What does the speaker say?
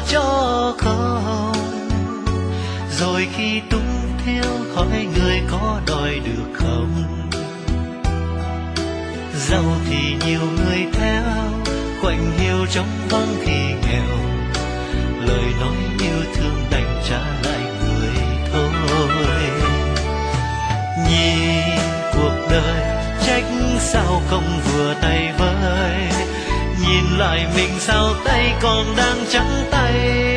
cho không. Rồi khi tung thiếu hỏi người có đòi được không. Giàu thì nhiều người theo, quạnh hiu trong vắng khi nghèo. Lời nói yêu thương đành trả lại người thôi. Nhìn cuộc đời trách sao không vừa tay với. Nhìn lại mình sao tay còn đang trắng tay.